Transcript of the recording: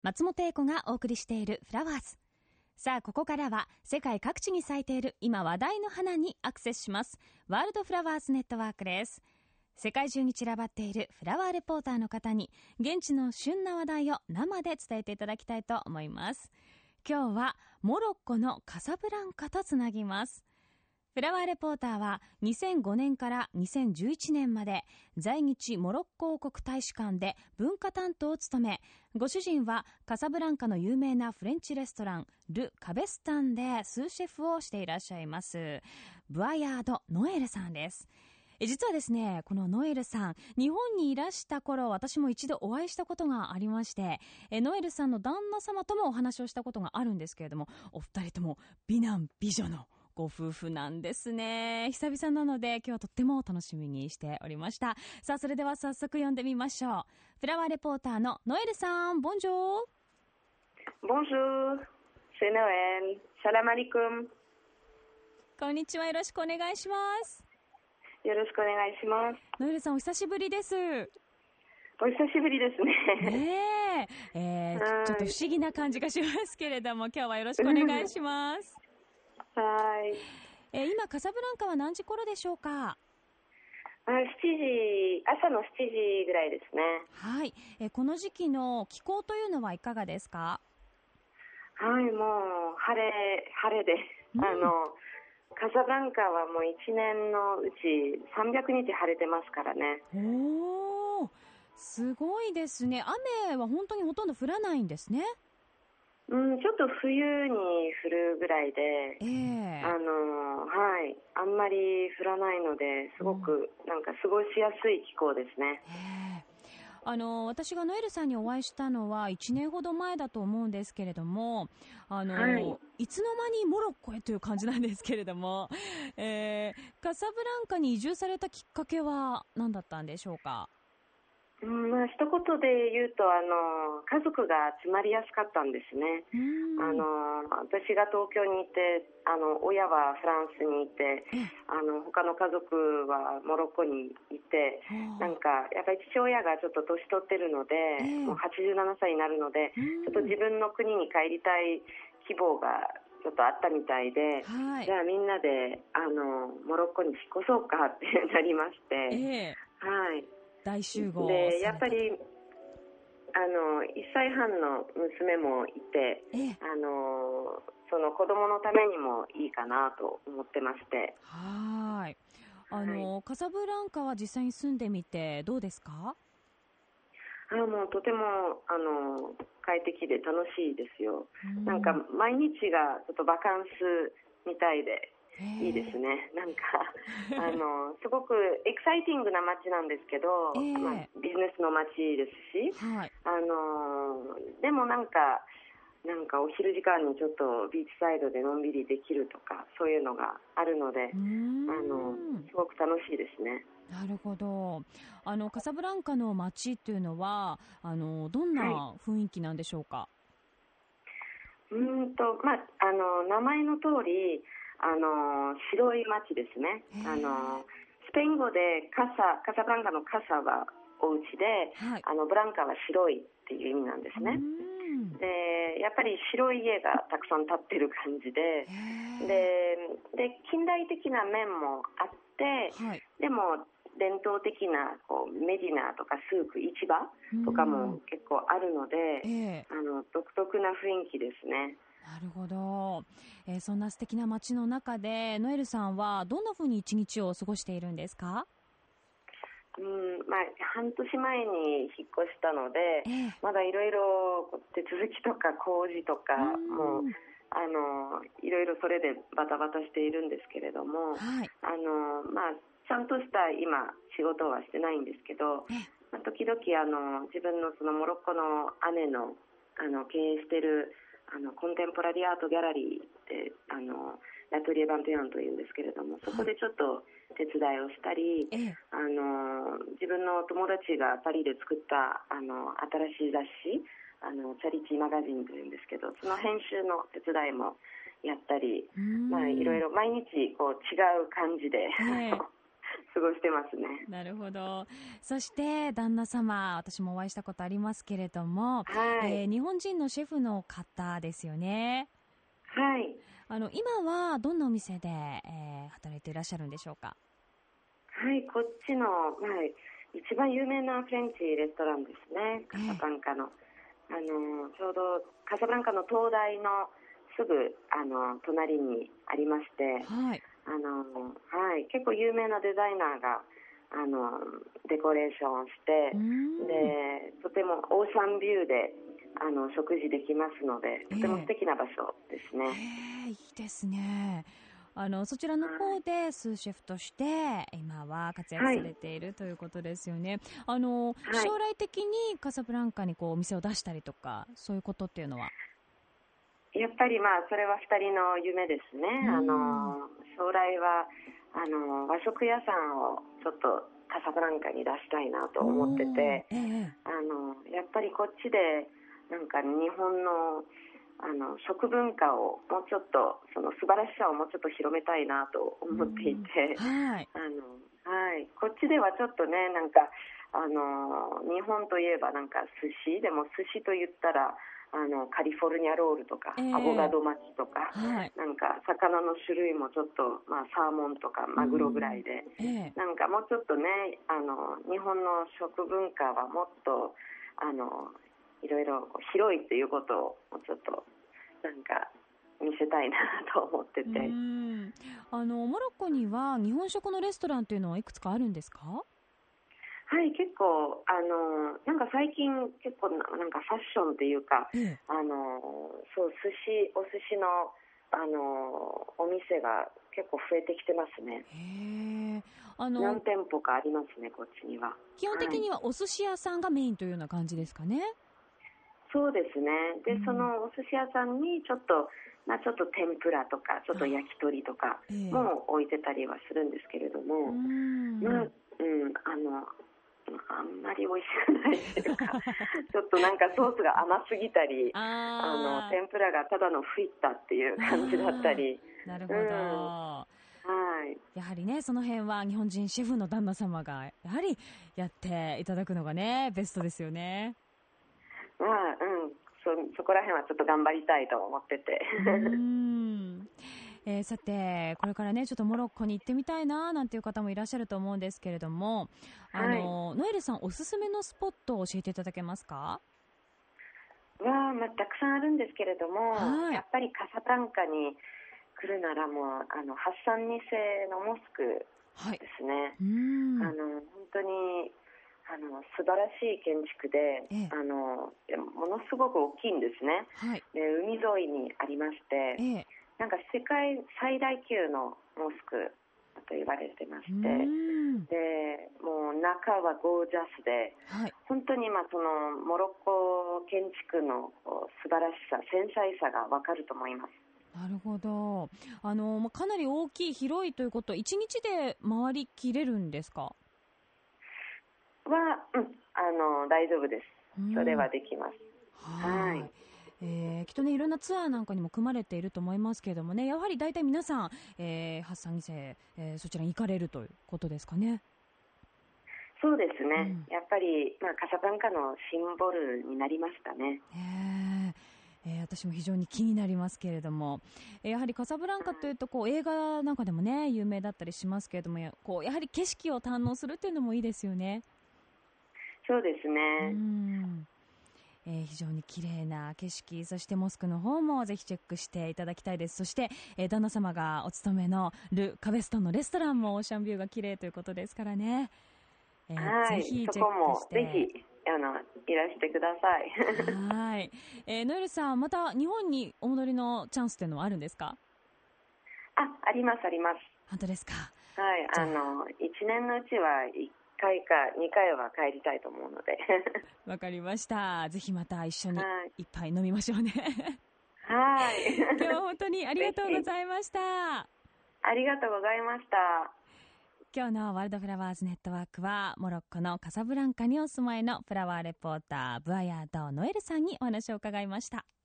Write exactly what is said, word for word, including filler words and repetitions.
松本英子がお送りしているフラワーズ。さあ、ここからは世界各地に咲いている今話題の花にアクセスします。ワールドフラワーズネットワークです。世界中に散らばっているフラワーレポーターの方に現地の旬な話題を生で伝えていただきたいと思います。今日はモロッコのカサブランカとつなぎます。フラワーレポーターはにせんごねんからにせんじゅういちねんまで在日モロッコ王国大使館で文化担当を務め、ご主人はカサブランカの有名なフレンチレストランル・カベスタンでスーシェフをしていらっしゃいますブアヤード・ノエルさんです。実はですね、このノエルさん、日本にいらした頃、私も一度お会いしたことがありまして、ノエルさんの旦那様ともお話をしたことがあるんですけれども、お二人とも美男美女のご夫婦なんですね。久々なので今日はとっても楽しみにしておりました。さあ、それでは早速読んでみましょう。フラワーレポーターのノエルさん、ボンジョー。 Bonjour, c'est Noël. Salam alaikum. こんにちは、よろしくお願いします。 よろしくお願いします。 ノエルさん、お久しぶりです。 お久しぶりですね。 ねえ、えー、ちょっと不思議な感じがしますけれども、今日はよろしくお願いします。 はい、 えー、今カサブランカは何時頃でしょうか？ あ、しちじ、朝のしちじぐらいですね。 はい、えー、この時期の気候というのはいかがですか？ はい、もう晴れ晴れで、うん、あのカサブランカはもういちねんのうちさんびゃくにち晴れてますからね。 おー、すごいですね。雨は本当にほとんど降らないんですね。 うん、ちょっと冬に降るぐらいで、 えー、 あのはい、あんまり降らないのですごく、うん、なんか過ごしやすい気候ですね。 えーあの私がノエルさんにお会いしたのはいちねんほど前だと思うんですけれども、あの、はい、いつの間にモロッコへという感じなんですけれども、えー、カサブランカに移住されたきっかけは何だったんでしょうか？ うん、まあ、一言で言うとあの家族が集まりやすかったんですね。あの私が東京にいて、あの親はフランスにいて、あの他の家族はモロッコにいて、なんかやっぱり父親がちょっと年取ってるので、えー、もうはちじゅうななさいになるので、ちょっと自分の国に帰りたい希望がちょっとあったみたいで、はい、じゃあみんなであのモロッコに引っ越そうかってなりまして、えー、はい。 大集合でやっぱりあのいっさいはんの娘もいて、えあのその子供のためにもいいかなと思ってまして。 はいあの、はい、カサブランカは実際に住んでみてどうですか？ あもうとてもあの快適で楽しいですよ。んなんか毎日がちょっとバカンスみたいでいいですね。なんかあのすごくエキサイティングな街なんですけど、えーまあ、ビジネスの街ですし、はい、あのでもなんかなんかお昼時間にちょっとビーチサイドでのんびりできるとかそういうのがあるので、あのすごく楽しいですね。 なるほど。あのカサブランカの街っていうのはあのどんな雰囲気なんでしょうか？はい、うんとまああの名前の通り。あの白い街ですね。あのスペイン語でカサ、カサブランカのカサはお家で、はい、あのブランカは白いっていう意味なんですね。でやっぱり白い家がたくさん建ってる感じで、でで近代的な面もあって、はい、でも伝統的なこうメディナとかスーク市場とかも結構あるので、えー、あの独特な雰囲気ですね。 なるほど、えー、そんな素敵な街の中でノエルさんはどんな風に一日を過ごしているんですか？ うんまあ、半年前に引っ越したので、えー、まだいろいろ手続きとか工事とかもうあのいろいろそれでバタバタしているんですけれども、はい、あのまあ、ちゃんとした今仕事はしてないんですけど、えーまあ、時々あの自分のそのモロッコの姉の、あの経営しているあのコンテンポラリーアートギャラリーであのラトリエ・バンテヤンというんですけれども、そこでちょっと手伝いをしたり、はい、あの自分の友達がパリで作ったあの新しい雑誌あのチャリティーマガジンというんですけど、その編集の手伝いもやったり、まあ、いろいろ毎日こう違う感じで、えー過ごしてますね。 なるほど。そして旦那様、私もお会いしたことありますけれども、 はい、 えー、日本人のシェフの方ですよね。 はい。 あの今はどんなお店で、えー、働いていらっしゃるんでしょうか？ はい、こっちの、まあ、一番有名なフレンチレストランですね、カサブランカの。あのちょうどカサブランカの灯台のすぐあの隣にありまして、 はい、 あのはい、結構有名なデザイナーがあのデコレーションをして、でとてもオーシャンビューであの食事できますので、とても素敵な場所ですね。 えー、いいですね。あのそちらの方でスーシェフとして今は活躍されているということですよね。あの、はい、将来的にカサブランカにこうお店を出したりとかそういうことっていうのは？ やっぱりまあそれはふたりの夢ですね。あの将来はあの和食屋さんをちょっとカサブランカに出したいなと思ってて、ええ、あのやっぱりこっちでなんか日本のあの食文化をもうちょっとその素晴らしさをもうちょっと広めたいなと思っていて、はい、あのはい、こっちではちょっとね、なんかあの日本といえばなんか寿司でも寿司と言ったらあのカリフォルニアロールとか、えー、アボガド巻きとか、はい、なんか魚の種類もちょっと、まあ、サーモンとかマグロぐらいで、えー、なんかもうちょっとね、あの日本の食文化はもっとあのいろいろ広いということをもうちょっとなんか見せたいなと思ってて。うーん、あのモロッコには日本食のレストランというのはいくつかあるんですか？ はい、結構あのなんか最近結構なんかファッションっていうか、ええ、あのそう寿司お寿司のあのお店が結構増えてきてますね。へー、あの何店舗かありますね、こっちには。 基本的にはお寿司屋さんがメインというような感じですかね。 そうですね。で、うん、そのお寿司屋さんにちょっとまあちょっと天ぷらとかちょっと焼き鳥とかも置いてたりはするんですけれども、えー、まあうんあのあんまり美味しくないっていうかちょっとなんかソースが甘すぎたり、あの天ぷらがただのフィッタっていう感じだったり。 なるほど、うん、はい、やはりねその辺は日本人シェフの旦那様がやはりやっていただくのがねベストですよね。 まあうん、そ, そこら辺はちょっと頑張りたいと思っててうーんえー、さてこれからねちょっとモロッコに行ってみたいななんていう方もいらっしゃると思うんですけれども、あの、はい、ノエルさんおすすめのスポットを教えていただけますか？ は、まあ、たくさんあるんですけれども、はい、やっぱりカサブランカに来るならもうあのハッサンにせいのモスクですね、はい、うんあの本当にあの素晴らしい建築で、ええ、あのものすごく大きいんですね、はい、で海沿いにありまして、ええ、なんか世界最大級のモスクと言われてまして、でもう中はゴージャスで、はい、本当にまあそのモロッコ建築の素晴らしさ繊細さが分かると思います。 なるほど。あのかなり大きい広いということいちにちで回りきれるんですか？ は、うん、あの大丈夫です。それはできます。はい、 えー、きっとねいろんなツアーなんかにも組まれていると思いますけれどもね、やはり大体皆さん、えー、ハッサンにせい、えー、そちらに行かれるということですかね。 そうですね、うん、やっぱり、まあ、カサブランカのシンボルになりましたね。 へー、えー、私も非常に気になりますけれども、えー、やはりカサブランカというとこう映画なんかでもね有名だったりしますけれども、やこうやはり景色を堪能するっていうのもいいですよね。 そうですね。うん、 えー、非常に綺麗な景色、そしてモスクの方もぜひチェックしていただきたいです。そして、えー、旦那様がお勤めのル・カベストンのレストランもオーシャンビューが綺麗ということですからね、えー、 はい、 ぜひチェックしてそこもぜひあのいらしてくださいはい、えー、ノエルさんまた日本にお戻りのチャンスというのはあるんですか？ あ、ありますあります。 本当ですか？ はい、あのいちねんのうちはいっかいかにかいは帰りたいと思うのでわかりました。ぜひまた一緒に一杯飲みましょうねはい今日は本当にありがとうございました。 ありがとうございました。 今日のワールドフラワーズネットワークはモロッコのカサブランカにお住まいのフラワーレポーターブアヤード・ノエルさんにお話を伺いました。